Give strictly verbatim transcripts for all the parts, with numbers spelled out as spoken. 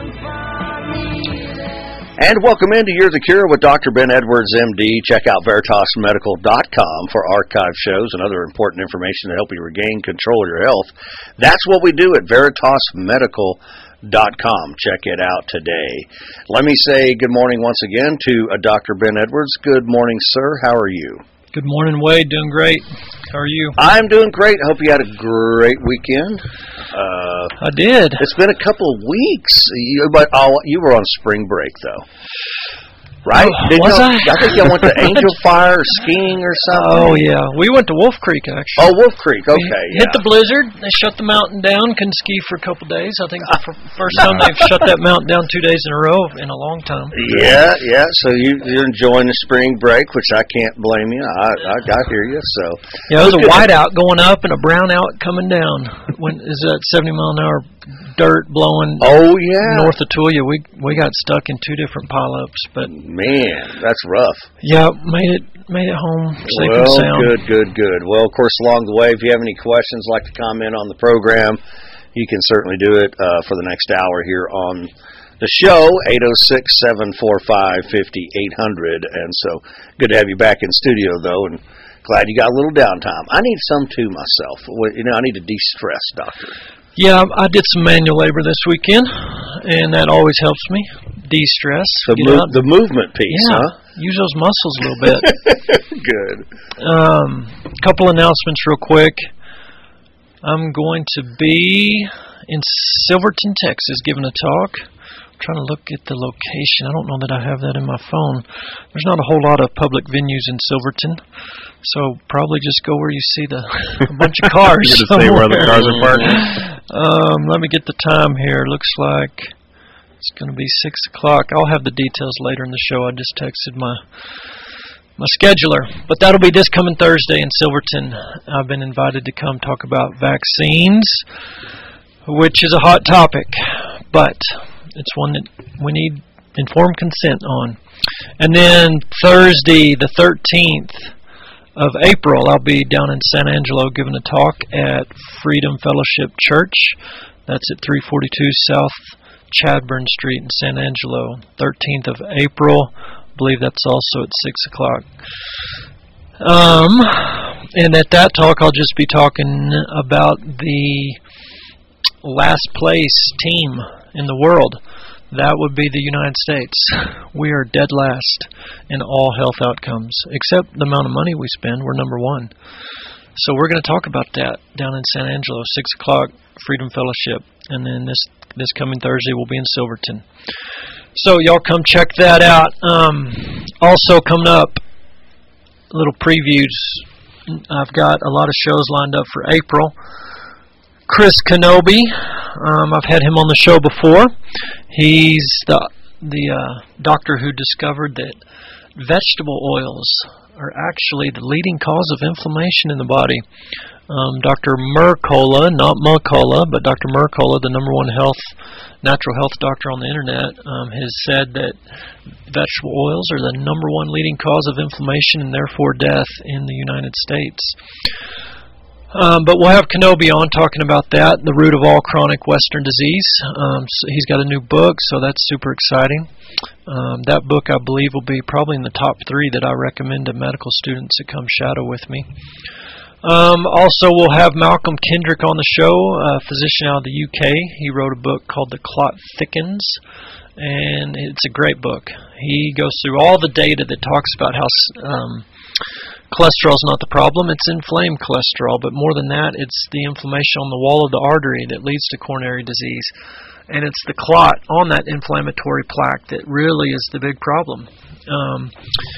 And welcome into You're the Cure with Doctor Ben Edwards, M D. Check out Veritas Medical dot com for archive shows and other important information to help you regain control of your health. That's what we do at Veritas Medical dot com. Check it out today. Let me say good morning once again to uh, Doctor Ben Edwards. Good morning, sir. How are you? Good morning, Wade. Doing great. How are you? I'm doing great. Hope you had a great weekend. Uh, I did. It's been a couple of weeks. You, but oh, you were on spring break, though. Right? Oh, Didn't was you, I? I think you went to Angel Fire or skiing or something. Oh, yeah. We went to Wolf Creek, actually. Oh, Wolf Creek. Okay, we yeah. Hit the blizzard. They shut the mountain down. Couldn't ski for a couple days. I think the f- first time they've shut that mountain down two days in a row in a long time. Yeah, yeah. So you, you're enjoying the spring break, which I can't blame you. I I, I hear you. So yeah, it was a white out going up and a brown out coming down. When is that seventy mile an hour dirt blowing? Oh yeah, north of Tulia. We we got stuck in two different pileups, but man, that's rough. Yeah, made it made it home safe well, and sound. Good, good, good. Well, of course, along the way, if you have any questions, like to comment on the program, you can certainly do it uh, for the next hour here on the show, eight oh six, seven four five, five eight zero zero. And so, good to have you back in studio, though, and glad you got a little downtime. I need some, too, myself. You know, I need to de-stress, doctor. Yeah, I did some manual labor this weekend, and that always helps me de-stress. The, mo- the movement piece, yeah, huh? Use those muscles a little bit. Good. Um, couple announcements real quick. I'm going to be in Silverton, Texas, giving a talk. I'm trying to look at the location. I don't know that I have that in my phone. There's not a whole lot of public venues in Silverton, so probably just go where you see the a bunch of cars. You get to see where the cars are parked. Um, let me get the time here. Looks like it's going to be six o'clock. I'll have the details later in the show. I just texted my my scheduler. But that'll be this coming Thursday in Silverton. I've been invited to come talk about vaccines, which is a hot topic, but it's one that we need informed consent on. And then Thursday, the thirteenth of April, I'll be down in San Angelo giving a talk at Freedom Fellowship Church. That's at three forty-two South Chadburn Street in San Angelo. thirteenth of April. I believe that's also at six o'clock. Um, and at that talk, I'll just be talking about the last place team in the world. That would be the United States. We are dead last in all health outcomes, except the amount of money we spend. We're number one. So we're going to talk about that down in San Angelo, six o'clock, Freedom Fellowship. And then this this coming Thursday we'll be in Silverton. So y'all come check that out. Um, also coming up, little previews. I've got a lot of shows lined up for April. Chris Kenobi, um, I've had him on the show before. He's the the uh, doctor who discovered that vegetable oils are actually the leading cause of inflammation in the body. Um, Doctor Mercola, not Mercola, but Doctor Mercola, the number one health, natural health doctor on the internet, um, has said that vegetable oils are the number one leading cause of inflammation and therefore death in the United States. Um, but we'll have Kenobi on talking about that, the root of all chronic Western disease. Um, so he's got a new book, so that's super exciting. Um, that book, I believe, will be probably in the top three that I recommend to medical students that come shadow with me. Um, also, we'll have Malcolm Kendrick on the show, a physician out of the U K. He wrote a book called The Clot Thickens, and it's a great book. He goes through all the data that talks about how um, cholesterol is not the problem, it's inflamed cholesterol, but more than that, it's the inflammation on the wall of the artery that leads to coronary disease. And it's the clot on that inflammatory plaque that really is the big problem. Um,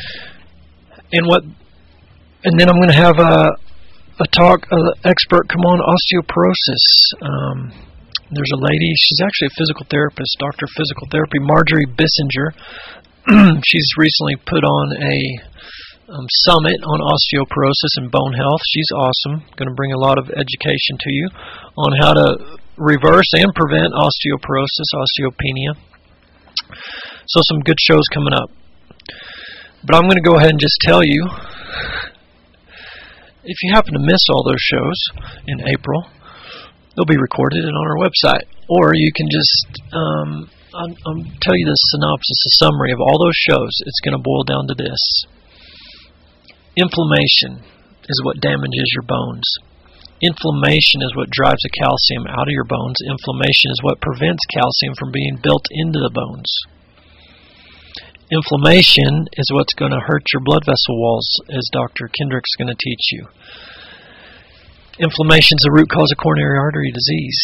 and what? And then I'm going to have a, a talk, an expert come on osteoporosis. Um, there's a lady, she's actually a physical therapist, doctor of physical therapy, Marjorie Bissinger. She's recently put on a Um, summit on osteoporosis and bone health. She's awesome. Going to bring a lot of education to you on how to reverse and prevent osteoporosis, osteopenia. So some good shows coming up. But I'm going to go ahead and just tell you, if you happen to miss all those shows in April, they'll be recorded and on our website. Or you can just um, I'll, I'll tell you the synopsis, a summary of all those shows. It's going to boil down to this. Inflammation is what damages your bones. Inflammation is what drives the calcium out of your bones. Inflammation is what prevents calcium from being built into the bones. Inflammation is what's going to hurt your blood vessel walls, as Doctor Kendrick's going to teach you. Inflammation is the root cause of coronary artery disease.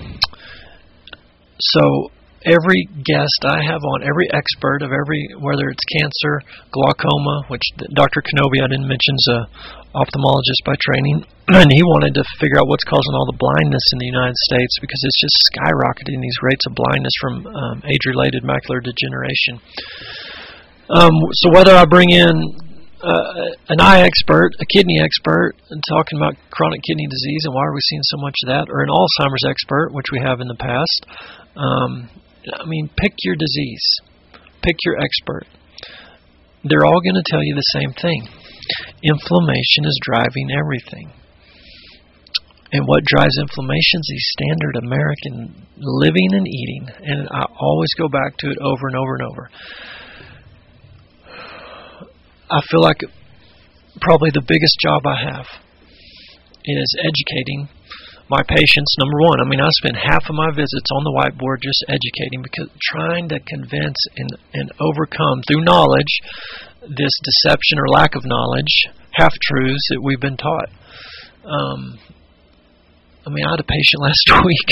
So every guest I have on, every expert of every, whether it's cancer, glaucoma, which Doctor Kenobi, I didn't mention, is an ophthalmologist by training, and he wanted to figure out what's causing all the blindness in the United States, because it's just skyrocketing, these rates of blindness from um, age-related macular degeneration. Um, so whether I bring in Uh, an eye expert, a kidney expert, and talking about chronic kidney disease and why are we seeing so much of that, or an Alzheimer's expert, which we have in the past. Um, I mean, pick your disease. Pick your expert. They're all going to tell you the same thing. Inflammation is driving everything. And what drives inflammation is the standard American living and eating. And I always go back to it over and over and over. I feel like probably the biggest job I have is educating my patients, number one. I mean, I spend half of my visits on the whiteboard just educating, because trying to convince and, and overcome through knowledge this deception or lack of knowledge, half-truths that we've been taught. Um, I mean, I had a patient last week.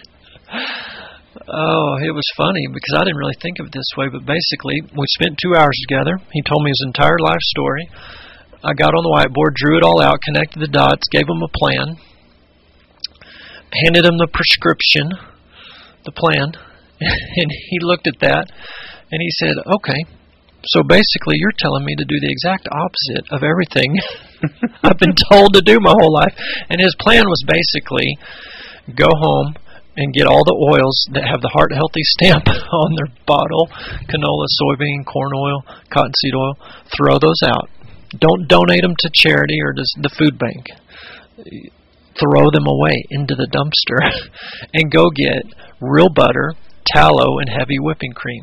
Oh, it was funny because I didn't really think of it this way, but basically we spent two hours together. He told me his entire life story. I got on the whiteboard, drew it all out, connected the dots, gave him a plan, handed him the prescription, the plan, and he looked at that and he said, okay, so basically you're telling me to do the exact opposite of everything I've been told to do my whole life. And his plan was basically go home and get all the oils that have the Heart Healthy stamp on their bottle, canola, soybean, corn oil, cottonseed oil, throw those out. Don't donate them to charity or to the food bank. Throw them away into the dumpster and go get real butter, tallow, and heavy whipping cream.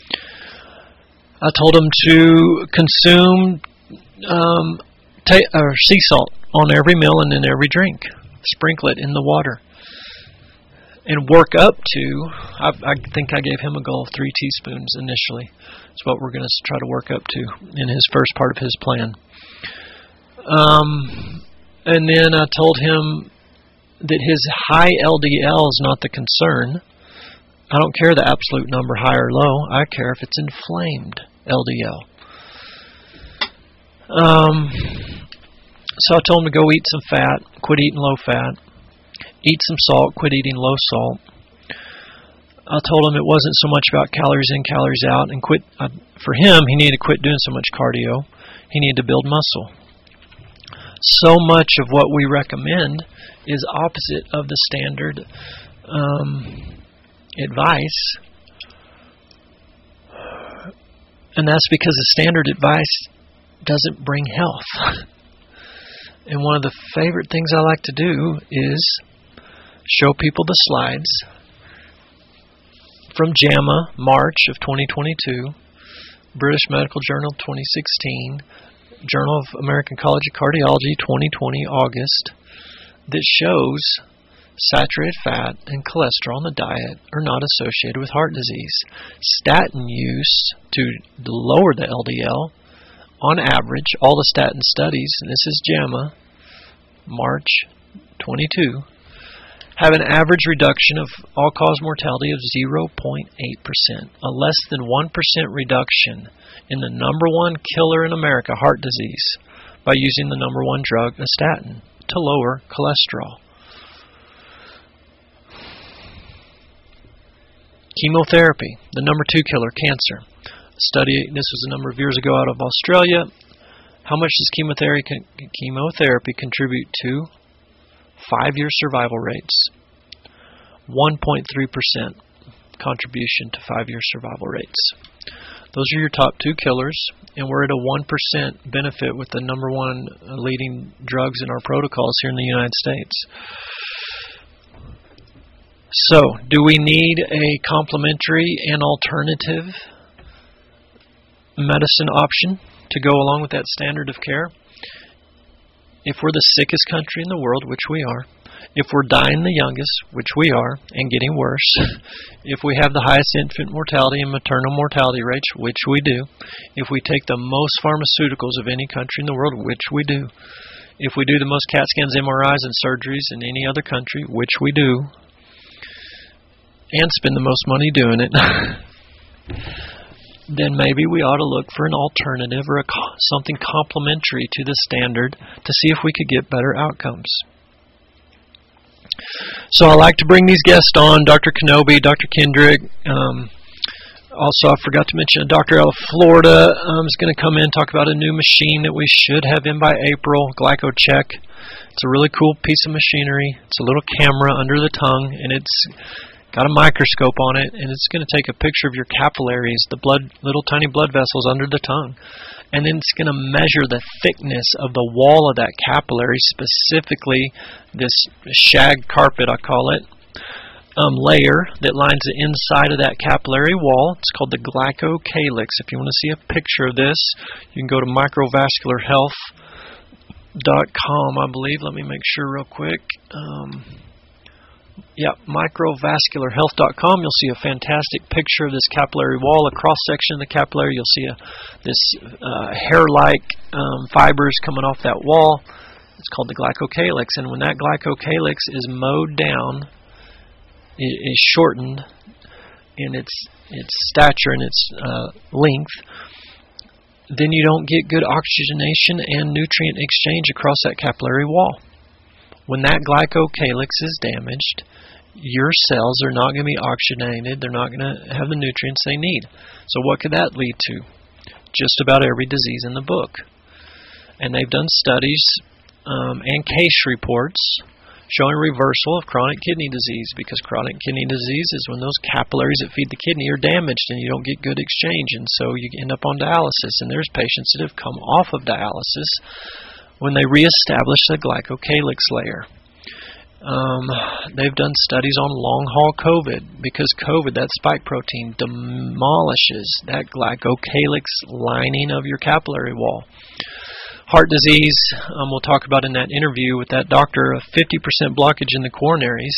I told them to consume um, ta- or sea salt on every meal and in every drink. Sprinkle it in the water. And work up to, I, I think I gave him a goal of three teaspoons initially. That's what we're going to try to work up to in his first part of his plan. Um, and then I told him that his high L D L is not the concern. I don't care the absolute number, high or low. I care if it's inflamed L D L. Um, so I told him to go eat some fat, quit eating low fat. Eat some salt, quit eating low salt. I told him it wasn't so much about calories in, calories out, and quit. Uh, for him, he needed to quit doing so much cardio. He needed to build muscle. So much of what we recommend is opposite of the standard um, advice. And that's because the standard advice doesn't bring health. And one of the favorite things I like to do is show people the slides from JAMA, March of twenty twenty-two, British Medical Journal twenty sixteen, Journal of American College of Cardiology twenty twenty, August, that shows saturated fat and cholesterol in the diet are not associated with heart disease. Statin use to lower the L D L, on average, all the statin studies, and this is JAMA, March twenty-two, have an average reduction of all-cause mortality of zero point eight percent, a less than one percent reduction in the number one killer in America, heart disease, by using the number one drug, a statin, to lower cholesterol. Chemotherapy, the number two killer, cancer. Study, this was a number of years ago out of Australia. How much does chemotherapy, chemotherapy contribute to five-year survival rates? one point three percent contribution to five-year survival rates. Those are your top two killers, and we're at a one percent benefit with the number one leading drugs in our protocols here in the United States. So, do we need a complementary and alternative medicine option to go along with that standard of care? If we're the sickest country in the world, which we are, if we're dying the youngest, which we are, and getting worse, if we have the highest infant mortality and maternal mortality rates, which we do, if we take the most pharmaceuticals of any country in the world, which we do, if we do the most CAT scans, M R Is, and surgeries in any other country, which we do, and spend the most money doing it, then maybe we ought to look for an alternative or a, something complementary to the standard to see if we could get better outcomes. So I like to bring these guests on, Doctor Kenobi, Doctor Kendrick. Um, also, I forgot to mention Doctor out of Florida um, is going to come in and talk about a new machine that we should have in by April, GlycoCheck. It's a really cool piece of machinery. It's a little camera under the tongue, and it's got a microscope on it, and it's going to take a picture of your capillaries, the blood, little tiny blood vessels under the tongue. And then it's going to measure the thickness of the wall of that capillary, specifically this shag carpet, I call it, um, layer that lines the inside of that capillary wall. It's called the glycocalyx. If you want to see a picture of this, you can go to microvascular health dot com, I believe. Let me make sure real quick. Um, Yeah, microvascular health dot com. You'll see a fantastic picture of this capillary wall, a cross-section of the capillary. You'll see a, this uh, hair-like um, fibers coming off that wall. It's called the glycocalyx. And when that glycocalyx is mowed down, it is shortened in its its stature and its uh, length, then you don't get good oxygenation and nutrient exchange across that capillary wall. When that glycocalyx is damaged, your cells are not going to be oxygenated. They're not going to have the nutrients they need. So what could that lead to? Just about every disease in the book. And they've done studies um, and case reports showing reversal of chronic kidney disease, because chronic kidney disease is when those capillaries that feed the kidney are damaged and you don't get good exchange, and so you end up on dialysis. And there's patients that have come off of dialysis when they reestablish the glycocalyx layer. Um, they've done studies on long-haul COVID, because COVID, that spike protein, demolishes that glycocalyx lining of your capillary wall. Heart disease, um, we'll talk about in that interview with that doctor, a fifty percent blockage in the coronaries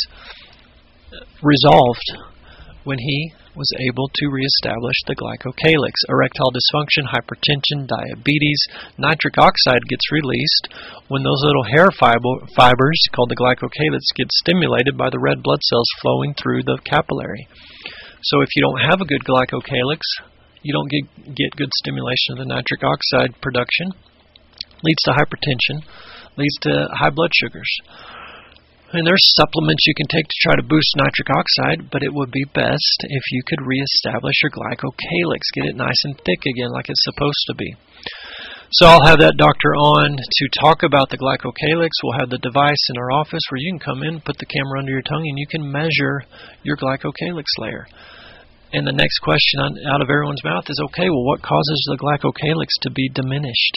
resolved when he was able to reestablish the glycocalyx. Erectile dysfunction, hypertension, diabetes, nitric oxide gets released when those little hair fiber, fibers called the glycocalyx get stimulated by the red blood cells flowing through the capillary. So if you don't have a good glycocalyx, you don't get, get good stimulation of the nitric oxide production. Leads to hypertension, leads to high blood sugars. And there's supplements you can take to try to boost nitric oxide, but it would be best if you could reestablish your glycocalyx, get it nice and thick again like it's supposed to be. So I'll have that doctor on to talk about the glycocalyx. We'll have the device in our office where you can come in, put the camera under your tongue, and you can measure your glycocalyx layer. And the next question out of everyone's mouth is, okay, well, what causes the glycocalyx to be diminished?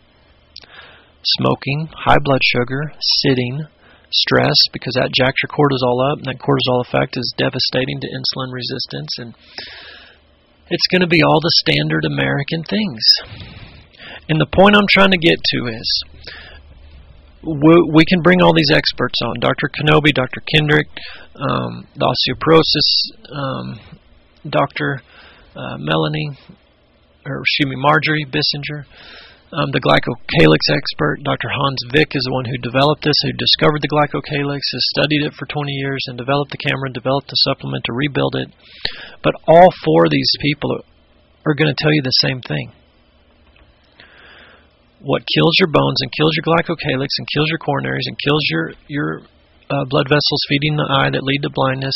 Smoking, high blood sugar, sitting, stress, because that jacks your cortisol up, and that cortisol effect is devastating to insulin resistance. And it's going to be all the standard American things. And the point I'm trying to get to is, we can bring all these experts on, Doctor Kenobi, Doctor Kendrick, um, the osteoporosis, um, Doctor Uh, Melanie, or excuse me, Marjorie Bissinger. Um, the glycocalyx expert, Doctor Hans Vick, is the one who developed this, who discovered the glycocalyx, has studied it for twenty years, and developed the camera and developed the supplement to rebuild it. But all four of these people are going to tell you the same thing. What kills your bones and kills your glycocalyx and kills your coronaries and kills your, your uh, blood vessels feeding the eye that lead to blindness,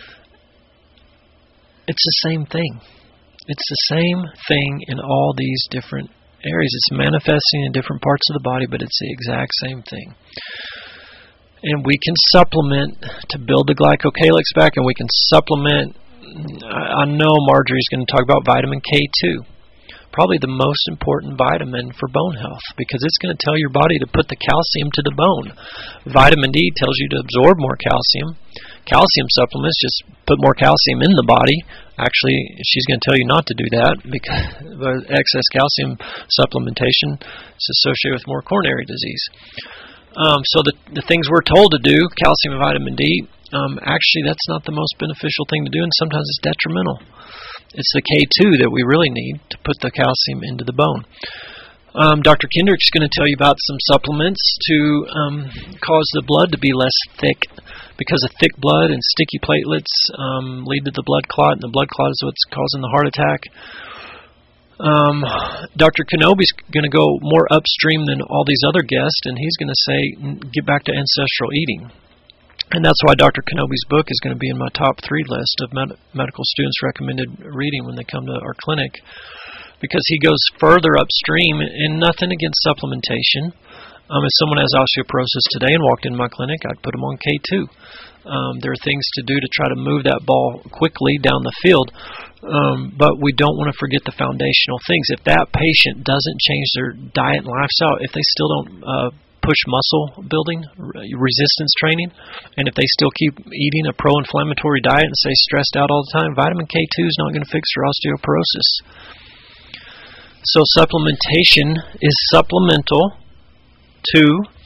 it's the same thing. It's the same thing in all these different areas. It's manifesting in different parts of the body, but it's the exact same thing. And we can supplement to build the glycocalyx back, and we can supplement. I know Marjorie's going to talk about vitamin K two, probably the most important vitamin for bone health, because it's going to tell your body to put the calcium to the bone. Vitamin D tells you to absorb more calcium. calcium supplements just put more calcium in the body. Actually, she's going to tell you not to do that because excess calcium supplementation is associated with more coronary disease. Um, so the the things we're told to do, calcium and vitamin D, um, actually that's not the most beneficial thing to do, and sometimes it's detrimental. It's the K two that we really need to put the calcium into the bone. Um, Doctor Kendrick's going to tell you about some supplements to um, cause the blood to be less thick, because of thick blood and sticky platelets um, lead to the blood clot, and the blood clot is what's causing the heart attack. Um, Doctor Kenobi's going to go more upstream than all these other guests, and he's going to say, get back to ancestral eating. And that's why Doctor Kenobi's book is going to be in my top three list of med- medical students' recommended reading when they come to our clinic, because he goes further upstream, and nothing against supplementation. Um, if someone has osteoporosis today and walked into my clinic, I'd put them on K two. Um, there are things to do to try to move that ball quickly down the field, um, but we don't want to forget the foundational things. If that patient doesn't change their diet and lifestyle, if they still don't uh, push muscle building, resistance training, and if they still keep eating a pro-inflammatory diet and stay stressed out all the time, vitamin K two is not going to fix their osteoporosis. So supplementation is supplemental to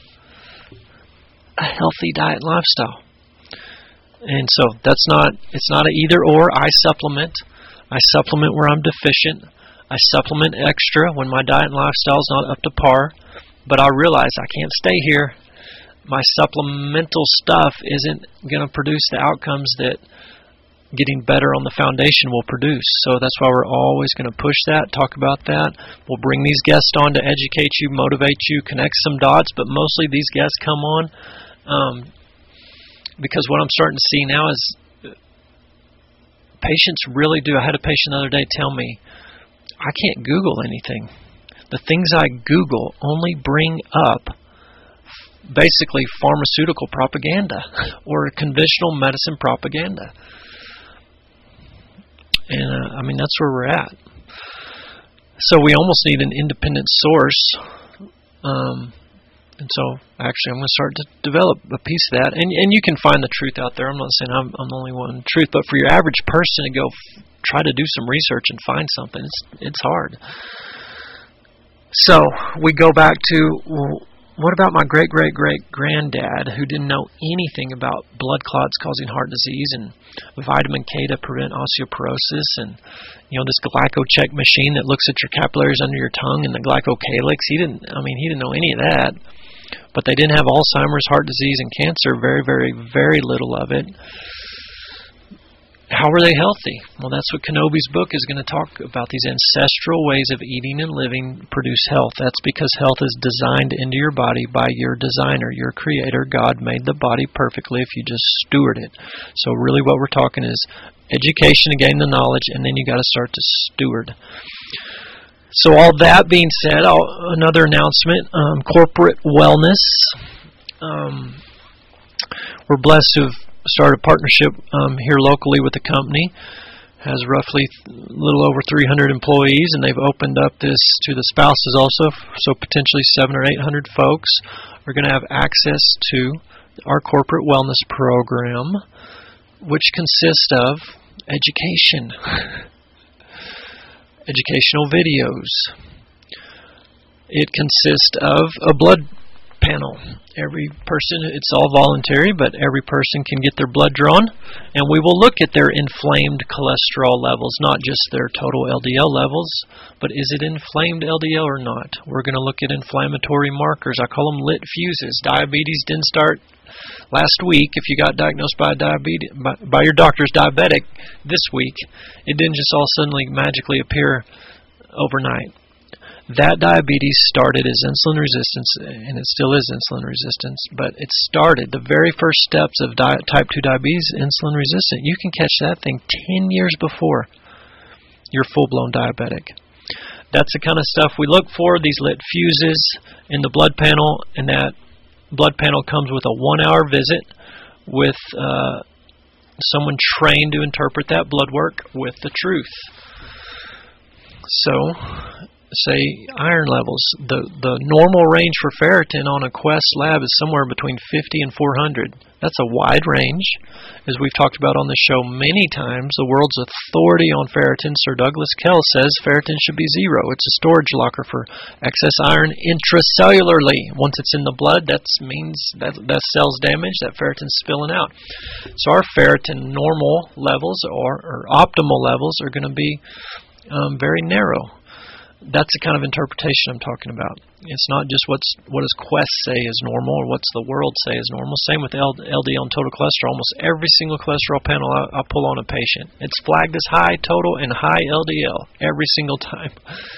a healthy diet and lifestyle. And so that's not, it's not an either or. I supplement. I supplement where I'm deficient. I supplement extra when my diet and lifestyle is not up to par. But I realize I can't stay here. My supplemental stuff isn't going to produce the outcomes that getting better on the foundation will produce. So that's why we're always going to push that, talk about that. We'll bring these guests on to educate you, motivate you, connect some dots, but mostly these guests come on um, because what I'm starting to see now is patients really do. I had a patient the other day tell me, I can't Google anything. The things I Google only bring up basically pharmaceutical propaganda or conventional medicine propaganda. And, uh, I mean, that's where we're at. So we almost need an independent source. Um, and so, actually, I'm going to start to develop a piece of that. And and you can find the truth out there. I'm not saying I'm, I'm the only one in truth. But for your average person to go f- try to do some research and find something, it's, it's hard. So we go back to, well, what about my great-great-great-granddad who didn't know anything about blood clots causing heart disease and vitamin K to prevent osteoporosis and, you know, this glycocheck machine that looks at your capillaries under your tongue and the glycocalyx? He didn't, I mean, he didn't know any of that. But they didn't have Alzheimer's, heart disease, and cancer, very, very, very little of it. How were they healthy? Well, that's what Kenobi's book is going to talk about. These ancestral ways of eating and living produce health. That's because health is designed into your body by your designer, your creator. God made the body perfectly if you just steward it. So really what we're talking is education to gain the knowledge, and then you got to start to steward. So all that being said, I'll, another announcement, um, corporate wellness. Um, we're blessed to have started a partnership um, here locally with the company. Has roughly a little over three hundred employees, and they've opened up this to the spouses also, so potentially seven or eight hundred folks are going to have access to our corporate wellness program, which consists of education, educational videos. It consists of a blood panel. Every person, it's all voluntary, but every person can get their blood drawn, and we will look at their inflamed cholesterol levels, not just their total L D L levels, but is it inflamed L D L or not? We're going to look at inflammatory markers. I call them lit fuses. Diabetes didn't start last week. If you got diagnosed by diabetes by, by your doctor's diabetic this week, it didn't just all suddenly magically appear overnight. That diabetes started as insulin resistance, and it still is insulin resistance, but it started, the very first steps of di- type two diabetes, insulin resistant. You can catch that thing ten years before you're full-blown diabetic. That's the kind of stuff we look for, these lit fuses in the blood panel, and that blood panel comes with a one-hour visit with uh, someone trained to interpret that blood work with the truth. So say, iron levels. The the normal range for ferritin on a Quest lab is somewhere between fifty and four hundred. That's a wide range. As we've talked about on the show many times, the world's authority on ferritin, Sir Douglas Kell, says ferritin should be zero. It's a storage locker for excess iron intracellularly. Once it's in the blood, that means that that cell's damaged, that ferritin's spilling out. So our ferritin normal levels or, or optimal levels are going to be um, very narrow. That's the kind of interpretation I'm talking about. It's not just what's what does Quest say is normal or what's the world say is normal. Same with L D L and total cholesterol. Almost every single cholesterol panel I, I pull on a patient, it's flagged as high total and high L D L every single time.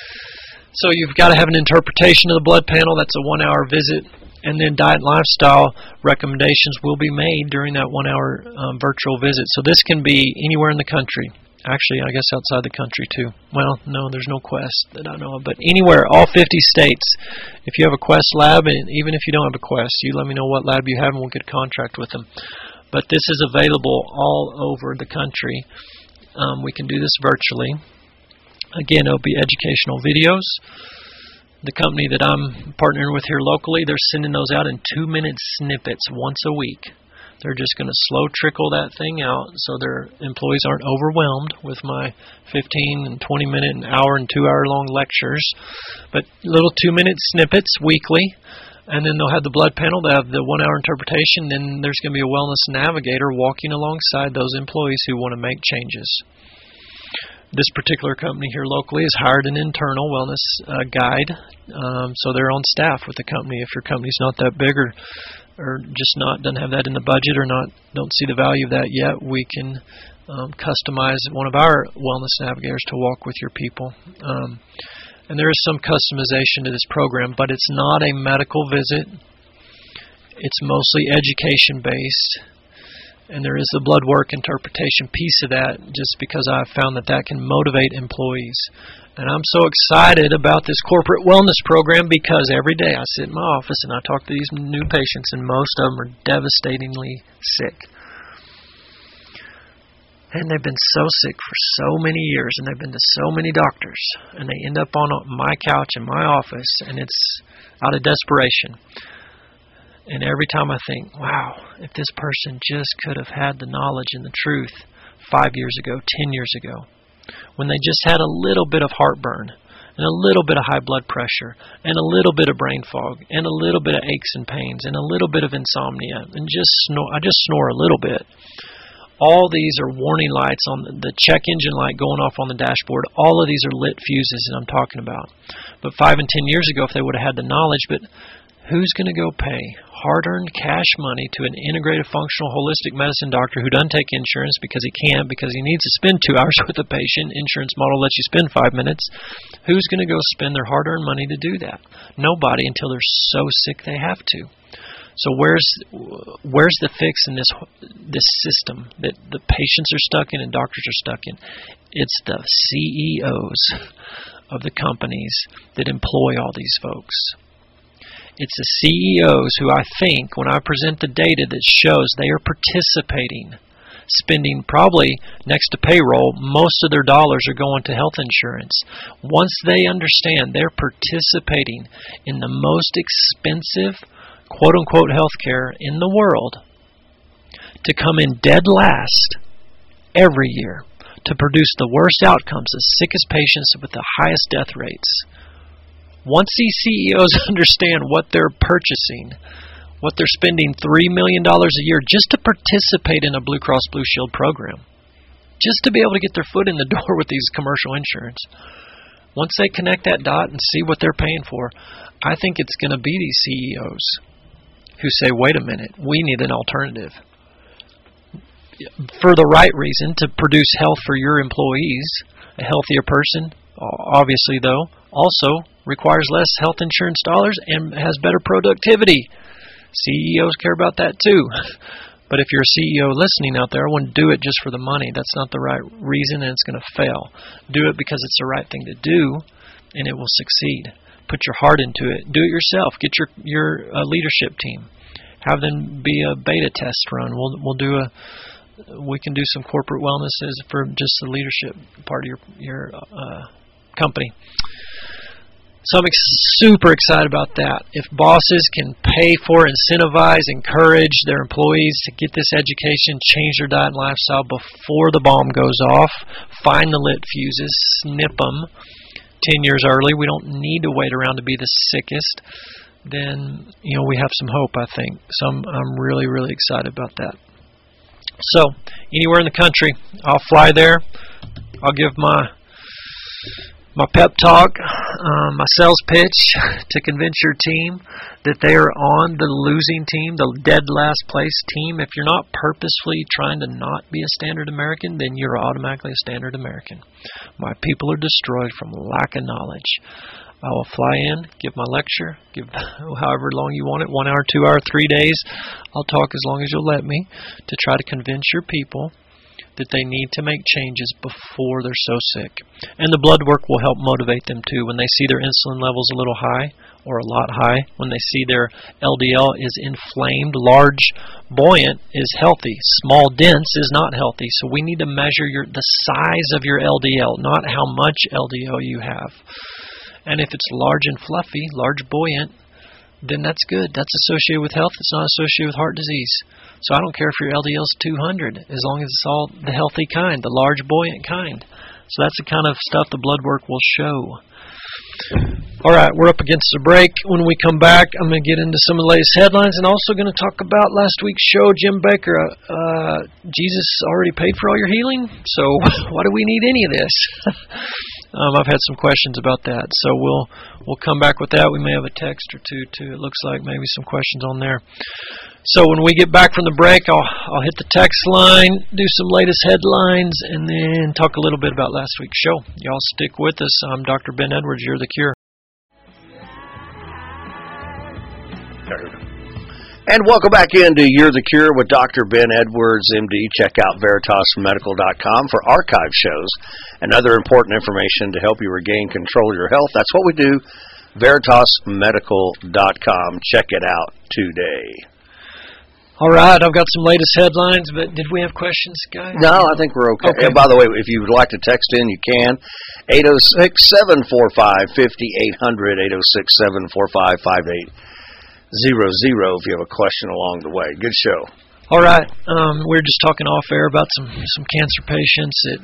So you've got to have an interpretation of the blood panel. That's a one-hour visit. And then diet and lifestyle recommendations will be made during that one-hour um, virtual visit. So this can be anywhere in the country. Actually, I guess outside the country too. Well, no, there's no Quest that I know of. But anywhere, all fifty states. If you have a Quest lab, and even if you don't have a Quest, you let me know what lab you have and we'll get a contract with them. But this is available all over the country. Um, we can do this virtually. Again, it'll be educational videos. The company that I'm partnering with here locally, they're sending those out in two-minute snippets once a week. They're just going to slow trickle that thing out so their employees aren't overwhelmed with my fifteen and twenty minute and hour and two hour long lectures. But little two minute snippets weekly. And then they'll have the blood panel. They'll have the one hour interpretation. Then there's going to be a wellness navigator walking alongside those employees who want to make changes. This particular company here locally has hired an internal wellness uh, guide. Um, so they're on staff with the company. If your company's not that big or or just not doesn't have that in the budget or not don't see the value of that yet, we can um, customize one of our wellness navigators to walk with your people. Um, and there is some customization to this program, but it's not a medical visit. It's mostly education based. And there is the blood work interpretation piece of that, just because I've found that that can motivate employees. And I'm so excited about this corporate wellness program because every day I sit in my office and I talk to these new patients, and most of them are devastatingly sick. And they've been so sick for so many years, and they've been to so many doctors, and they end up on my couch in my office, and it's out of desperation. And every time I think, wow, if this person just could have had the knowledge and the truth five years ago, ten years ago, when they just had a little bit of heartburn and a little bit of high blood pressure and a little bit of brain fog and a little bit of aches and pains and a little bit of insomnia and just snore, I just snore a little bit. All these are warning lights on the, the check engine light going off on the dashboard. All of these are lit fuses that I'm talking about. But five and ten years ago, if they would have had the knowledge, but who's going to go pay hard-earned cash money to an integrative functional holistic medicine doctor who doesn't take insurance because he can't, because he needs to spend two hours with a patient? Insurance model lets you spend five minutes. Who's going to go spend their hard-earned money to do that? Nobody, until they're so sick they have to. So where's where's the fix in this this system that the patients are stuck in and doctors are stuck in? It's the C E Os of the companies that employ all these folks. It's the C E Os who I think, when I present the data that shows they are participating, spending probably next to payroll, most of their dollars are going to health insurance. Once they understand they're participating in the most expensive, quote-unquote, healthcare in the world, to come in dead last every year, to produce the worst outcomes, the sickest patients with the highest death rates. Once these C E Os understand what they're purchasing, what they're spending three million dollars a year just to participate in a Blue Cross Blue Shield program, just to be able to get their foot in the door with these commercial insurance, once they connect that dot and see what they're paying for, I think it's going to be these C E Os who say, wait a minute, we need an alternative. For the right reason, to produce health for your employees. A healthier person, obviously though, also requires less health insurance dollars and has better productivity. C E Os care about that too. But if you're a C E O listening out there, I wouldn't do it just for the money. That's not the right reason, and it's going to fail. Do it because it's the right thing to do, and it will succeed. Put your heart into it. Do it yourself. Get your your uh, leadership team. Have them be a beta test run. We'll we'll do a. We can do some corporate wellnesses for just the leadership part of your your uh, company. So I'm ex- super excited about that. If bosses can pay for, incentivize, encourage their employees to get this education, change their diet and lifestyle before the bomb goes off, find the lit fuses, snip them ten years early, we don't need to wait around to be the sickest, then, you know, we have some hope, I think. So I'm, I'm really, really excited about that. So, anywhere in the country, I'll fly there. I'll give my my pep talk, um, my sales pitch to convince your team that they are on the losing team, the dead last place team. If you're not purposefully trying to not be a standard American, then you're automatically a standard American. My people are destroyed from lack of knowledge. I will fly in, give my lecture, give however long you want it, one hour, two hour, three days. I'll talk as long as you'll let me to try to convince your people that they need to make changes before they're so sick. And the blood work will help motivate them too. When they see their insulin levels a little high or a lot high, when they see their L D L is inflamed, large, buoyant is healthy, small, dense is not healthy. So we need to measure your the size of your L D L, not how much L D L you have. And if it's large and fluffy, large, buoyant, then that's good. That's associated with health. It's not associated with heart disease. So I don't care if your L D L is two hundred, as long as it's all the healthy kind, the large, buoyant kind. So that's the kind of stuff the blood work will show. All right, we're up against the break. When we come back, I'm going to get into some of the latest headlines and also going to talk about last week's show, Jim Baker. Uh, Jesus already paid for all your healing, so why do we need any of this? Um, I've had some questions about that, so we'll we'll come back with that. We may have a text or two, too. It looks like maybe some questions on there. So when we get back from the break, I'll I'll hit the text line, do some latest headlines, and then talk a little bit about last week's show. Y'all stick with us. I'm Doctor Ben Edwards. You're the Cure. And welcome back into You're the Cure with Doctor Ben Edwards, M D. Check out veritas medical dot com for archive shows and other important information to help you regain control of your health. That's what we do, veritas medical dot com. Check it out today. All right, I've got some latest headlines, but did we have questions, guys? No, I think we're okay. okay. And by the way, if you would like to text in, you can. eight oh six, seven four five, five eight zero zero, eight oh six, seven four five, five eight zero zero if you have a question along the way. Good show. All right. Um, we were just talking off air about some, some cancer patients that,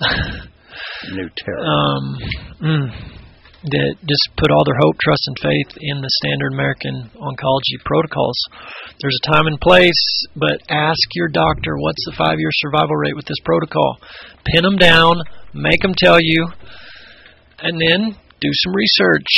New terror. um, mm, that just put all their hope, trust, and faith in the standard American oncology protocols. There's a time and place, but ask your doctor, what's the five-year survival rate with this protocol? Pin them down, make them tell you, and then do some research.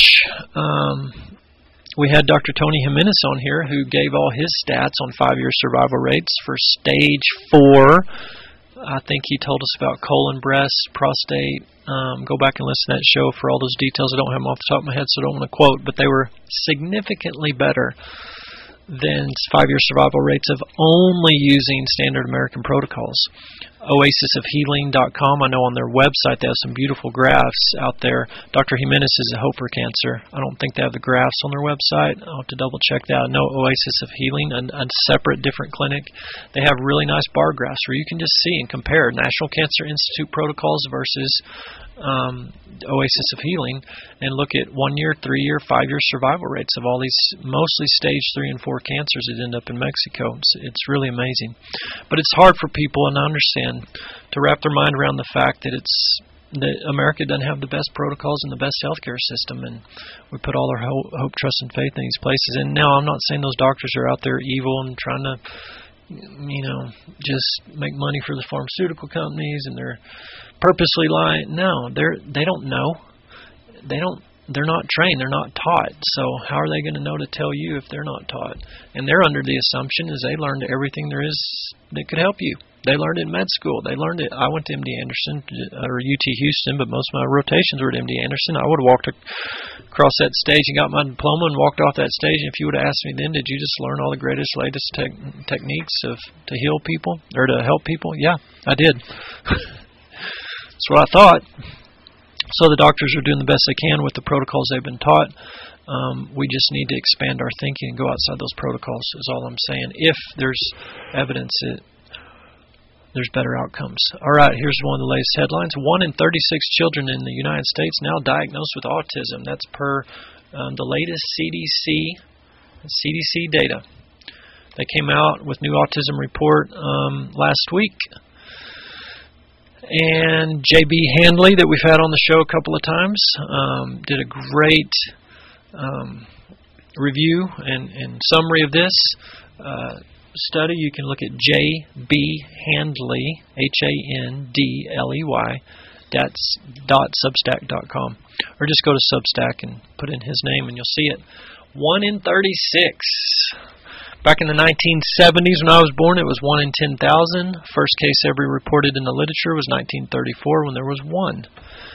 Um, We had Doctor Tony Jimenez on here who gave all his stats on five-year survival rates for stage four. I think he told us about colon, breast, prostate. Um, go back and listen to that show for all those details. I don't have them off the top of my head, so I don't want to quote, but they were significantly better than five-year survival rates of only using standard American protocols. oasis of healing dot com, I know on their website they have some beautiful graphs out there. Doctor Jimenez is a hope for cancer. I don't think they have the graphs on their website. I'll have to double check that. I know Oasis of Healing, a, a separate, different clinic, they have really nice bar graphs where you can just see and compare National Cancer Institute protocols versus um, Oasis of Healing, and look at one-year, three-year, five-year survival rates of all these mostly stage three and four cancers that end up in Mexico. It's, it's really amazing. But it's hard for people, and I understand, to wrap their mind around the fact that it's that America doesn't have the best protocols and the best healthcare system, and we put all our hope, hope, trust, and faith in these places. And now I'm not saying those doctors are out there evil and trying to, you know, just make money for the pharmaceutical companies and they're purposely lying. No, they're they don't know. They don't. They're not trained. They're not taught. So how are they going to know to tell you if they're not taught? And they're under the assumption is they learned everything there is that could help you. They learned it in med school. They learned it. I went to M D Anderson or U T Houston, but most of my rotations were at M D Anderson. I would have walked across that stage and got my diploma and walked off that stage. And if you would have asked me then, did you just learn all the greatest, latest te- techniques of to heal people or to help people? Yeah, I did. That's what I thought. So the doctors are doing the best they can with the protocols they've been taught. Um, we just need to expand our thinking and go outside those protocols is all I'm saying. If there's evidence that there's better outcomes. All right, here's one of the latest headlines. One in thirty-six children in the United States now diagnosed with autism. That's per um, the latest C D C C D C data. They came out with new autism report um, last week. And J B Handley, that we've had on the show a couple of times, um, did a great um, review and, and summary of this uh, study. You can look at J B Handley, H A N D L E Y, that's dot substack dot com. Or just go to Substack and put in his name and you'll see it. one in thirty-six. Back in the nineteen seventies when I was born, it was one in ten thousand. First case ever reported in the literature was nineteen thirty-four when there was one.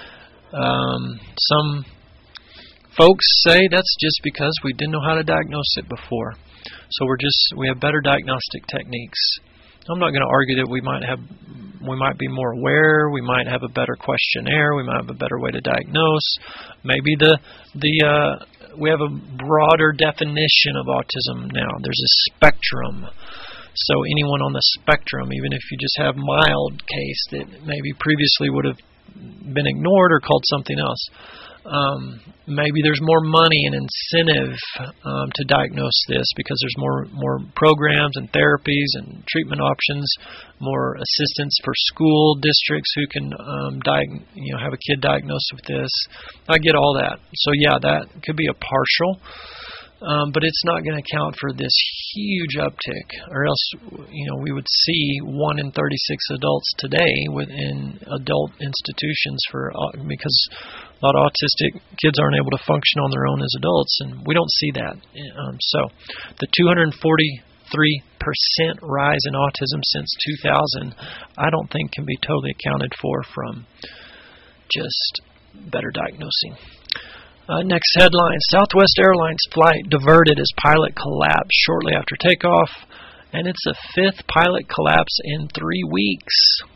Um, some folks say that's just because we didn't know how to diagnose it before. So we're just we have better diagnostic techniques. I'm not going to argue that we might have we might be more aware, we might have a better questionnaire, we might have a better way to diagnose. Maybe the the uh, we have a broader definition of autism now. There's a spectrum. So anyone on the spectrum, even if you just have mild case that maybe previously would have been ignored or called something else, um, maybe there's more money and incentive um, to diagnose this because there's more more programs and therapies and treatment options, more assistance for school districts who can um, diag- you know have a kid diagnosed with this. I get all that. So yeah, that could be a partial. Um, but it's not going to account for this huge uptick, or else, you know, we would see one in thirty-six adults today within adult institutions for because a lot of autistic kids aren't able to function on their own as adults, and we don't see that. Um, so, the two hundred forty-three percent rise in autism since two thousand, I don't think can be totally accounted for from just better diagnosing. Uh, next headline, Southwest Airlines flight diverted as pilot collapsed shortly after takeoff, and it's the fifth pilot collapse in three weeks.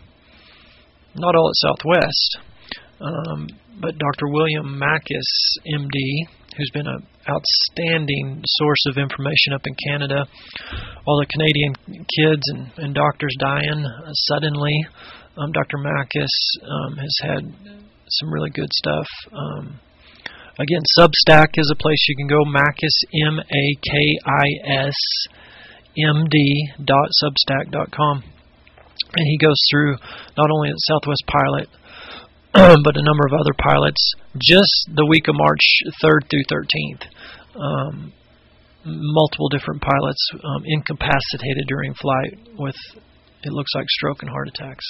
Not all at Southwest, um, but Doctor William Makis, M D, who's been an outstanding source of information up in Canada. All the Canadian kids and, and doctors dying uh, suddenly. Um, Doctor Makis um, has had some really good stuff. Um, Again, Substack is a place you can go, Makis, M A K I S, M D dot substack dot com. And he goes through not only the Southwest pilot, but a number of other pilots, just the week of March third through thirteenth. Um, multiple different pilots um, incapacitated during flight with, it looks like, stroke and heart attacks.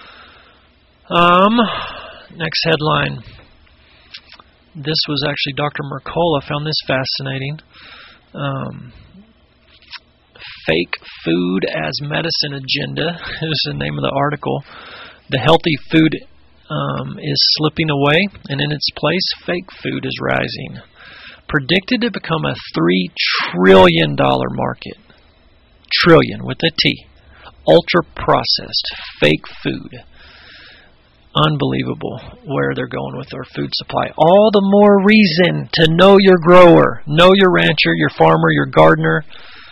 Um, next headline. This was actually Doctor Mercola found this fascinating. Um, Fake Food as Medicine Agenda is the name of the article. The healthy food um, is slipping away, and in its place, fake food is rising. Predicted to become a three trillion dollars market. Trillion with a T. Ultra-processed fake food. Unbelievable where they're going with our food supply. All the more reason to know your grower, know your rancher, your farmer, your gardener.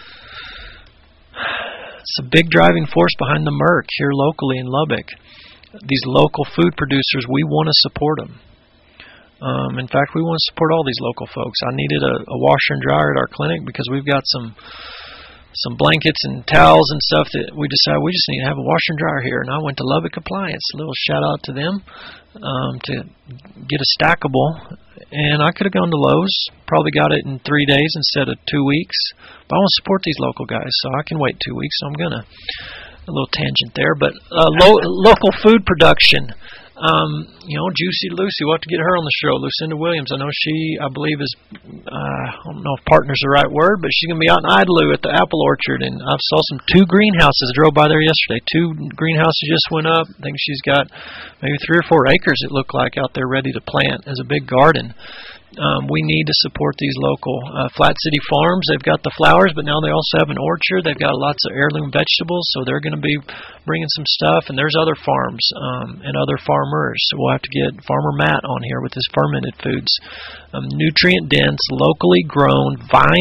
It's a big driving force behind the Merck here locally in Lubbock. These local food producers, we want to support them. Um, in fact, we want to support all these local folks. I needed a, a washer and dryer at our clinic because we've got some some blankets and towels and stuff that we decided we just need to have a washer and dryer here. And I went to Lubbock Appliance. A little shout out to them um, to get a stackable. And I could have gone to Lowe's, probably got it in three days instead of two weeks. But I want to support these local guys, so I can wait two weeks. So I'm going to, a little tangent there. But uh, lo- local food production. Um, you know, Juicy Lucy, we'll have to get her on the show. Lucinda Williams, I know she, I believe, is, uh, I don't know if partner's the right word, but she's going to be out in Idalou at the apple orchard, and I saw some two greenhouses. I drove by there yesterday. Two greenhouses just went up. I think she's got maybe three or four acres, it looked like, out there ready to plant as a big garden. Um, we need to support these local uh, Flat City Farms. They've got the flowers, but now they also have an orchard. They've got lots of heirloom vegetables, so they're going to be bringing some stuff. And there's other farms um, and other farmers. So we'll have to get Farmer Matt on here with his fermented foods. Um, nutrient-dense, locally grown,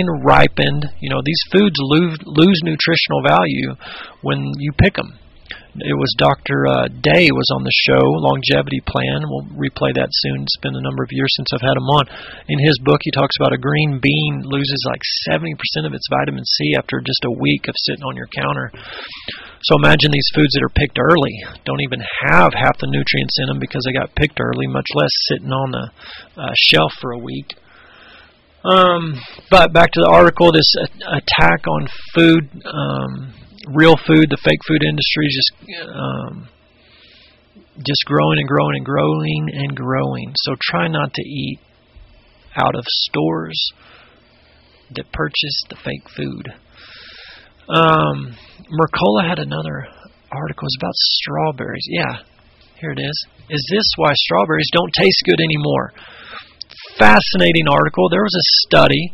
vine-ripened. You know, these foods lose, lose nutritional value when you pick them. It was Doctor Uh, Day was on the show, Longevity Plan. We'll replay that soon. It's been a number of years since I've had him on. In his book, he talks about a green bean loses like seventy percent of its vitamin C after just a week of sitting on your counter. So imagine these foods that are picked early don't even have half the nutrients in them because they got picked early, much less sitting on the uh, shelf for a week. Um, but back to the article, this attack on food, um, real food, the fake food industry is just um, just growing and growing and growing and growing. So try not to eat out of stores that purchase the fake food. Um, Mercola had another article. It was about strawberries. Yeah, here it is. Is this why strawberries don't taste good anymore? Fascinating article. There was a study,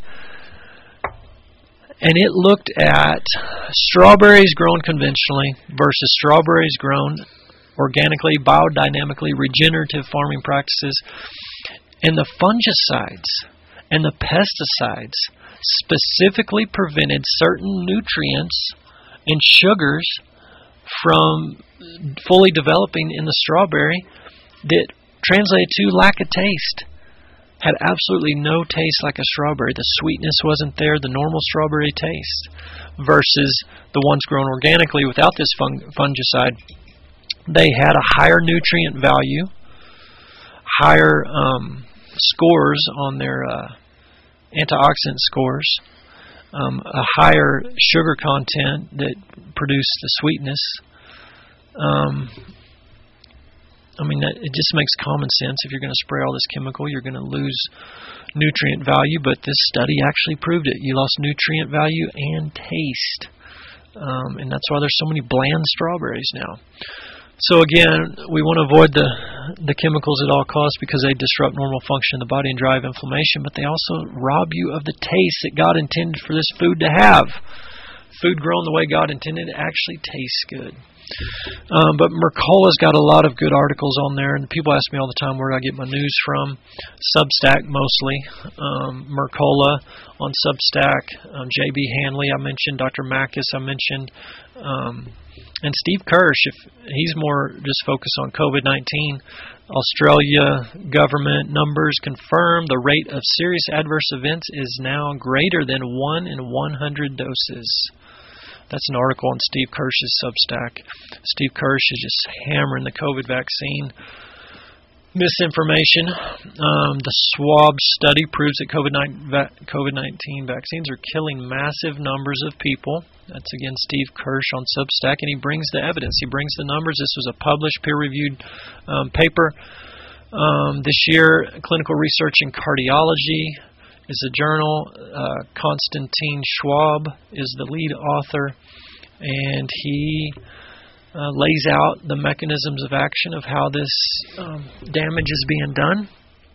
and it looked at strawberries grown conventionally versus strawberries grown organically, biodynamically, regenerative farming practices, and the fungicides and the pesticides specifically prevented certain nutrients and sugars from fully developing in the strawberry that translated to lack of taste. Had absolutely no taste like a strawberry. The sweetness wasn't there, the normal strawberry taste, versus the ones grown organically without this fung- fungicide. They had a higher nutrient value, higher um, scores on their uh, antioxidant scores, um, a higher sugar content that produced the sweetness. Um, I mean, that, it just makes common sense. If you're going to spray all this chemical, you're going to lose nutrient value, but this study actually proved it. You lost nutrient value and taste, um, and that's why there's so many bland strawberries now. So again, we want to avoid the the chemicals at all costs because they disrupt normal function in the body and drive inflammation, but they also rob you of the taste that God intended for this food to have. Food grown the way God intended actually tastes good. Um, but Mercola's got a lot of good articles on there, and people ask me all the time where do I get my news from. Substack mostly. Um, Mercola on Substack. Um, J B Hanley I mentioned. Doctor Mackus I mentioned. Um, and Steve Kirsch, if he's more just focused on COVID nineteen. Australia government numbers confirm the rate of serious adverse events is now greater than one in one hundred doses. That's an article on Steve Kirsch's Substack. Steve Kirsch is just hammering the COVID vaccine misinformation. Um, the Schwab study proves that COVID nineteen vaccines are killing massive numbers of people. That's, again, Steve Kirsch on Substack, and he brings the evidence. He brings the numbers. This was a published, peer-reviewed um, paper. Um, this year, Clinical Research in Cardiology is a journal. Uh, Konstantin Schwab is the lead author, and he uh, lays out the mechanisms of action of how this um, damage is being done.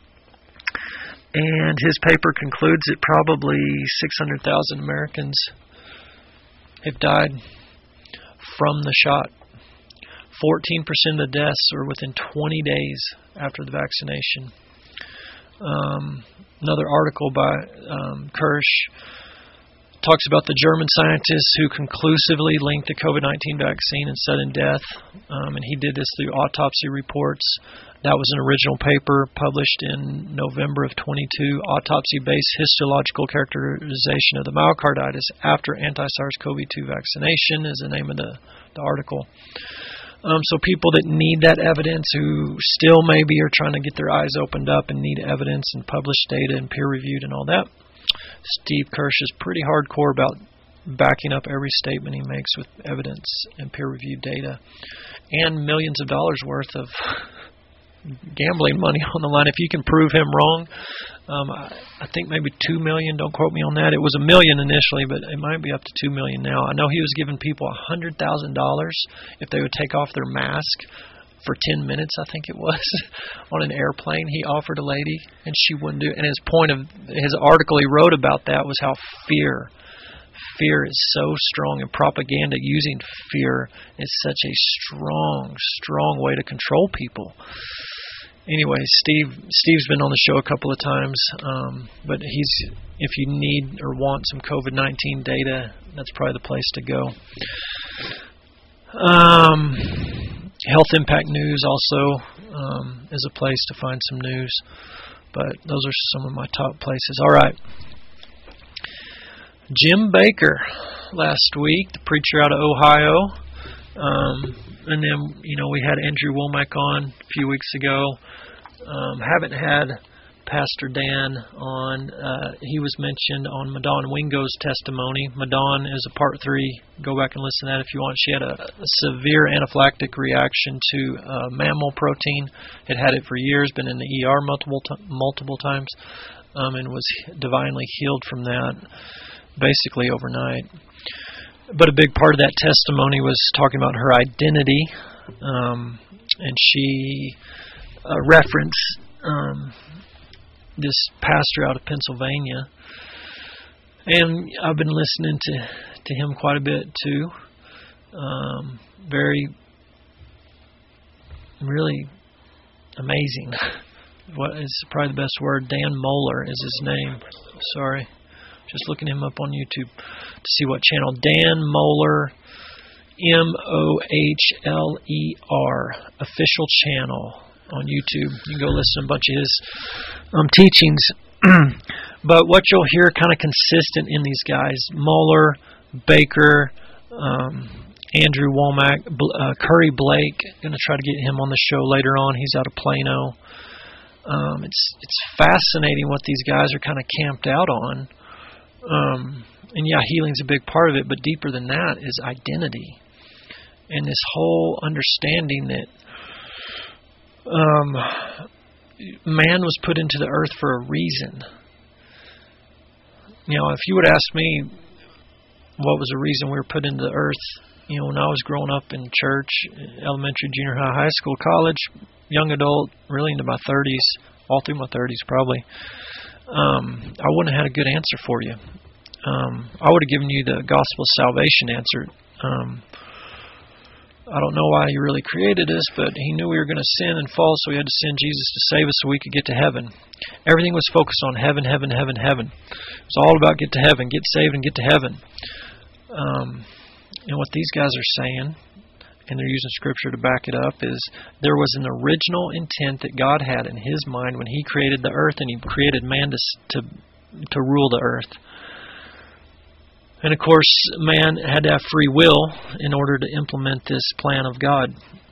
And his paper concludes that probably six hundred thousand Americans have died from the shot. fourteen percent of the deaths are within twenty days after the vaccination. Um, another article by um, Kirsch talks about the German scientists who conclusively linked the COVID nineteen vaccine and sudden death, um, and he did this through autopsy reports. That was an original paper published in November of twenty-two, autopsy-based histological characterization of the myocarditis after anti-SARS-C o V two vaccination is the name of the, the article. Um, so people that need that evidence, who still maybe are trying to get their eyes opened up and need evidence and published data and peer-reviewed and all that, Steve Kirsch is pretty hardcore about backing up every statement he makes with evidence and peer-reviewed data and millions of dollars worth of gambling money on the line. If you can prove him wrong, um, I, I think maybe two million. Don't quote me on that. It was a million initially, but it might be up to two million now. I know he was giving people a hundred thousand dollars if they would take off their mask for ten minutes. I think it was on an airplane. He offered a lady, and she wouldn't do it. And his point of his article he wrote about that was how fear. Fear is so strong, and propaganda using fear is such a strong, strong way to control people. Anyway, Steve Steve's been on the show a couple of times, um, but he's if you need or want some COVID nineteen data, that's probably the place to go. Um, Health Impact News also um, is a place to find some news. But those are some of my top places. All right. Jim Bakker last week, the preacher out of Ohio. Um, and then, you know, we had Andrew Womack on a few weeks ago. Um, haven't had Pastor Dan on. Uh, he was mentioned on Madon Wingo's testimony. Madon is a part three. Go back and listen to that if you want. She had a, a severe anaphylactic reaction to uh, mammal protein. Had had it for years, been in the E R multiple t- multiple times, um, and was divinely healed from that, basically overnight. But a big part of that testimony was talking about her identity, um, and she uh, referenced um, this pastor out of Pennsylvania, and I've been listening to, to him quite a bit too. Um, very, really amazing. What is probably the best word? Dan Moeller is his name. Sorry, just looking him up on YouTube to see what channel. Dan Moeller, M O H L E R, official channel on YouTube. You can go listen to a bunch of his um, teachings. But what you'll hear kind of consistent in these guys, Moeller, Bakker, um, Andrew Womack, uh, Curry Blake, going to try to get him on the show later on. He's out of Plano. Um, it's it's fascinating what these guys are kind of camped out on. Um, and yeah, healing's a big part of it, but deeper than that is identity. And this whole understanding that Um, man was put into the earth for a reason. You know, if you would ask me what was the reason we were put into the earth, you know, when I was growing up in church, elementary, junior high, high school, college, young adult, really into my thirties, all through my thirties probably, um, I wouldn't have had a good answer for you. Um, I would have given you the gospel of salvation answer. Um, I don't know why he really created us, but he knew we were going to sin and fall, so he had to send Jesus to save us so we could get to heaven. Everything was focused on heaven, heaven, heaven, heaven. It was all about get to heaven, get saved, and get to heaven. Um, and what these guys are saying, and they're using Scripture to back it up, is there was an original intent that God had in His mind when He created the earth, and He created man to to, to rule the earth. And of course, man had to have free will in order to implement this plan of God.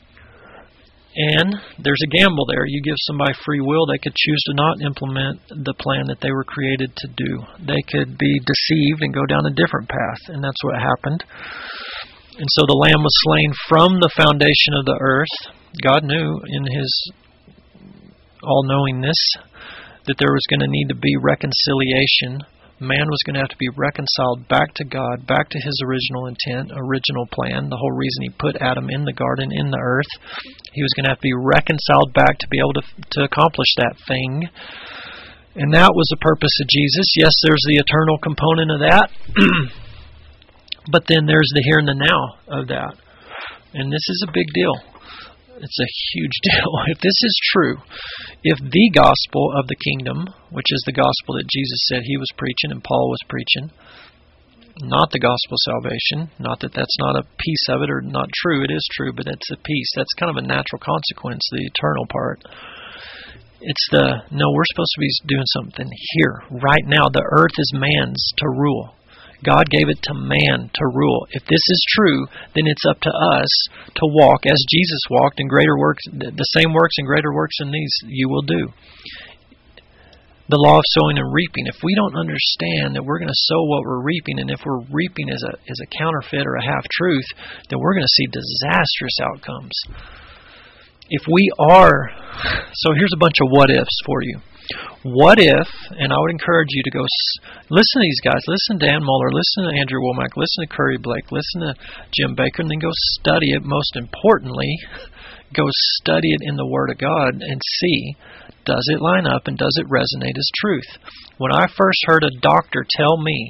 And there's a gamble there. You give somebody free will, they could choose to not implement the plan that they were created to do. They could be deceived and go down a different path, and that's what happened. And so the Lamb was slain from the foundation of the earth. God knew in His all-knowingness that there was going to need to be reconciliation. Man was going to have to be reconciled back to God, back to His original intent, original plan, the whole reason He put Adam in the garden, in the earth. He was going to have to be reconciled back to be able to, to accomplish that thing. And that was the purpose of Jesus. Yes, there's the eternal component of that, but then there's the here and the now of that. And this is a big deal. It's a huge deal. If this is true, if the gospel of the kingdom, which is the gospel that Jesus said He was preaching and Paul was preaching, not the gospel of salvation, not that that's not a piece of it or not true, it is true, but it's a piece. That's kind of a natural consequence, the eternal part. It's the, no, we're supposed to be doing something here, right now. The earth is man's to rule. God gave it to man to rule. If this is true, then it's up to us to walk as Jesus walked, and greater works, the same works and greater works than these you will do. The law of sowing and reaping. If we don't understand that we're going to sow what we're reaping, and if we're reaping as a as a counterfeit or a half truth, then we're going to see disastrous outcomes. If we are, so here's a bunch of what ifs for you. What if, and I would encourage you to go listen to these guys, listen to Dan Moeller, listen to Andrew Womack, listen to Curry Blake, listen to Jim Bakker, and then go study it. Most importantly, go study it in the Word of God and see, does it line up and does it resonate as truth? When I first heard a doctor tell me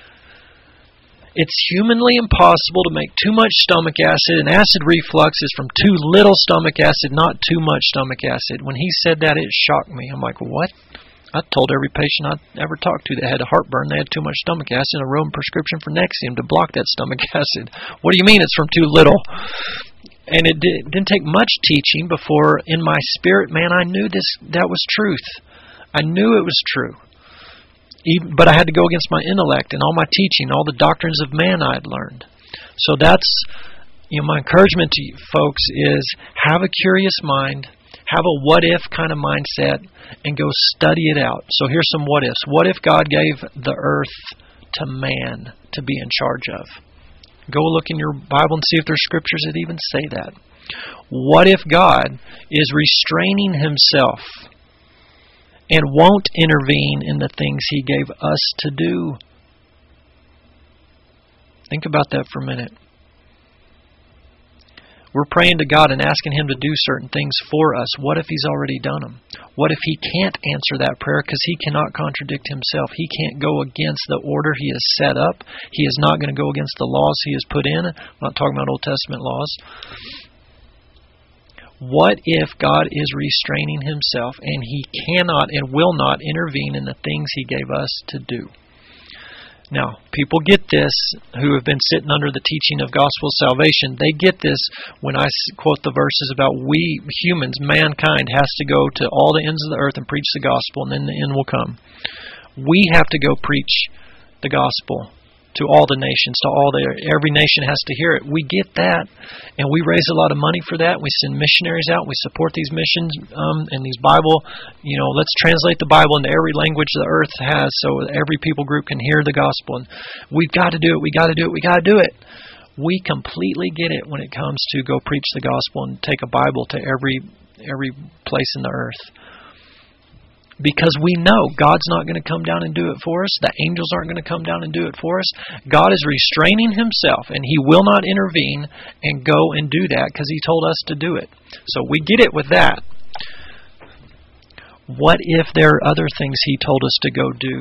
it's humanly impossible to make too much stomach acid, and acid reflux is from too little stomach acid, not too much stomach acid. When he said that, it shocked me. I'm like, what? I told every patient I ever talked to that had a heartburn they had too much stomach acid, and I wrote a prescription for Nexium to block that stomach acid. What do you mean it's from too little? And it did, didn't take much teaching before in my spirit, man, I knew this that was truth. I knew it was true. Even, but I had to go against my intellect and all my teaching, all the doctrines of man I had learned. So that's, you know, my encouragement to you folks is have a curious mind, have a what-if kind of mindset, and go study it out. So here's some what-ifs. What if God gave the earth to man to be in charge of? Go look in your Bible and see if there's scriptures that even say that. What if God is restraining himself and won't intervene in the things he gave us to do? Think about that for a minute. We're praying to God and asking him to do certain things for us. What if he's already done them? What if he can't answer that prayer because he cannot contradict himself? He can't go against the order he has set up. He is not going to go against the laws he has put in. I'm not talking about Old Testament laws. What if God is restraining himself and he cannot and will not intervene in the things he gave us to do? Now, people get this who have been sitting under the teaching of gospel salvation. They get this when I quote the verses about we humans, mankind, has to go to all the ends of the earth and preach the gospel, and then the end will come. We have to go preach the gospel to all the nations, to all the every nation has to hear it. We get that, and we raise a lot of money for that. We send missionaries out. We support these missions um, and these Bible. You know, let's translate the Bible into every language the earth has, so every people group can hear the gospel. And we've got to do it. We got to do it. We got to do it. We completely get it when it comes to go preach the gospel and take a Bible to every every place in the earth. Because we know God's not going to come down and do it for us. The angels aren't going to come down and do it for us. God is restraining himself, and he will not intervene and go and do that because he told us to do it. So we get it with that. What if there are other things he told us to go do?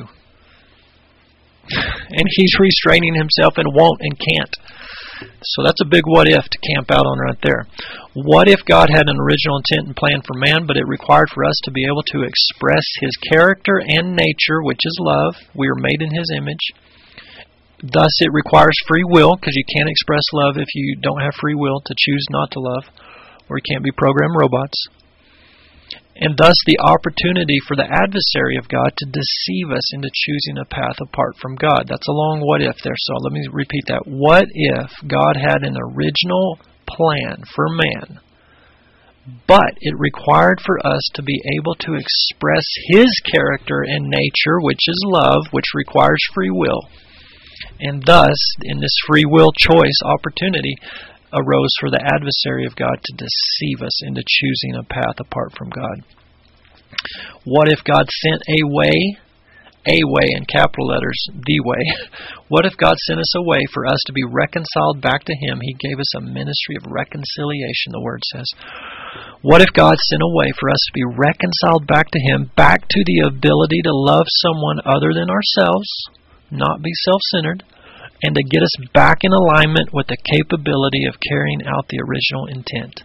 And he's restraining himself and won't and can't. So that's a big what if to camp out on right there. What if God had an original intent and plan for man, but it required for us to be able to express his character and nature, which is love. We are made in his image. Thus it requires free will, because you can't express love if you don't have free will to choose not to love, or you can't be programmed robots. And thus the opportunity for the adversary of God to deceive us into choosing a path apart from God. That's a long what if there, so let me repeat that. What if God had an original plan for man, but it required for us to be able to express his character and nature, which is love, which requires free will. And thus, in this free will choice opportunity, arose for the adversary of God to deceive us into choosing a path apart from God. What if God sent a way, a way in capital letters, the way. What if God sent us a way for us to be reconciled back to him? He gave us a ministry of reconciliation, the word says. What if God sent a way for us to be reconciled back to him, back to the ability to love someone other than ourselves, not be self-centered, and to get us back in alignment with the capability of carrying out the original intent?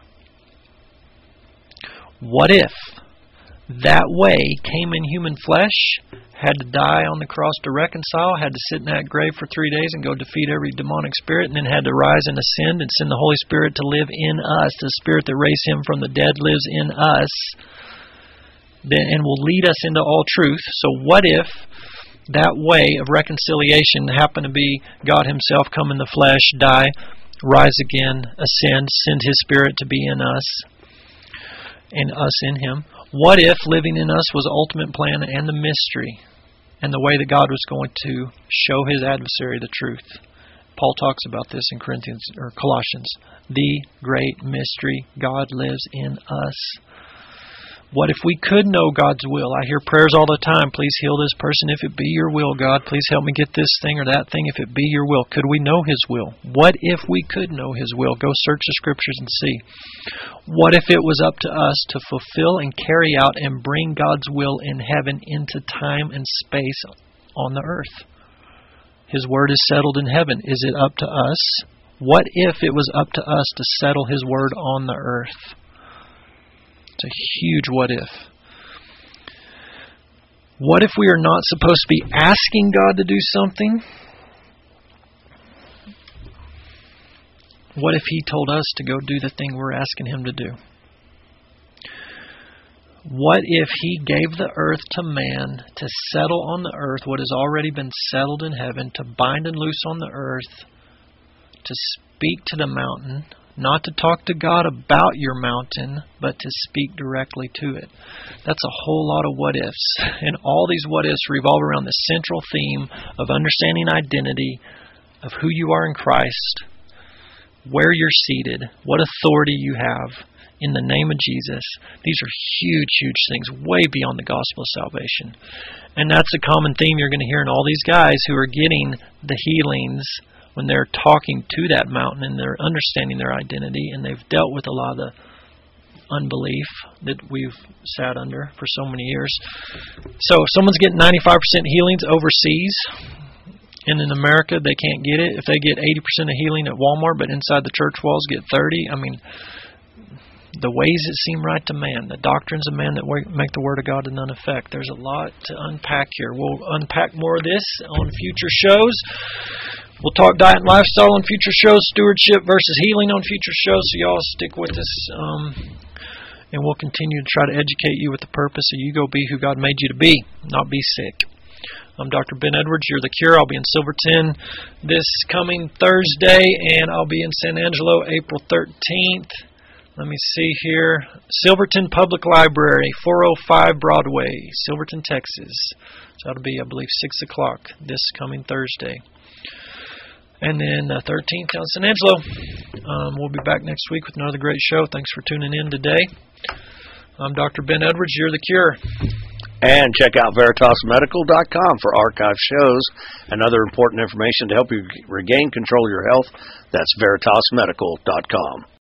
What if that way came in human flesh, had to die on the cross to reconcile, had to sit in that grave for three days and go defeat every demonic spirit, and then had to rise and ascend and send the Holy Spirit to live in us, the Spirit that raised him from the dead lives in us, then and will lead us into all truth. So what if that way of reconciliation happened to be God himself come in the flesh, die, rise again, ascend, send his Spirit to be in us, and us in him? What if living in us was the ultimate plan and the mystery, and the way that God was going to show his adversary the truth? Paul talks about this in Corinthians or Colossians. The great mystery, God lives in us. What if we could know God's will? I hear prayers all the time. Please heal this person if it be your will, God. Please help me get this thing or that thing if it be your will. Could we know his will? What if we could know his will? Go search the scriptures and see. What if it was up to us to fulfill and carry out and bring God's will in heaven into time and space on the earth? His word is settled in heaven. Is it up to us? What if it was up to us to settle his word on the earth? It's a huge what if. What if we are not supposed to be asking God to do something? What if He told us to go do the thing we're asking Him to do? What if He gave the earth to man to settle on the earth what has already been settled in heaven, to bind and loose on the earth, to speak to the mountain, not to talk to God about your mountain, but to speak directly to it? That's a whole lot of what-ifs. And all these what-ifs revolve around the central theme of understanding identity, of who you are in Christ, where you're seated, what authority you have in the name of Jesus. These are huge, huge things, way beyond the gospel of salvation. And that's a common theme you're going to hear in all these guys who are getting the healings when they're talking to that mountain and they're understanding their identity, and they've dealt with a lot of the unbelief that we've sat under for so many years. So if someone's getting ninety-five percent healings overseas, and in America they can't get it, if they get eighty percent of healing at Walmart, but inside the church walls get thirty, I mean, the ways that seem right to man, the doctrines of man that make the Word of God to none effect. There's a lot to unpack here. We'll unpack more of this on future shows. We'll talk diet and lifestyle on future shows, stewardship versus healing on future shows, so y'all stick with us. Um, and we'll continue to try to educate you with the purpose of you go be who God made you to be, not be sick. I'm Doctor Ben Edwards. You're the Cure. I'll be in Silverton this coming Thursday, and I'll be in San Angelo April thirteenth. Let me see here. Silverton Public Library, four oh five Broadway, Silverton, Texas. So that'll be, I believe, six o'clock this coming Thursday. And then the thirteenth down in San Angelo. Um, we'll be back next week with another great show. Thanks for tuning in today. I'm Doctor Ben Edwards. You're the Cure. And check out Veritas Medical dot com for archive shows and other important information to help you regain control of your health. That's Veritas Medical dot com.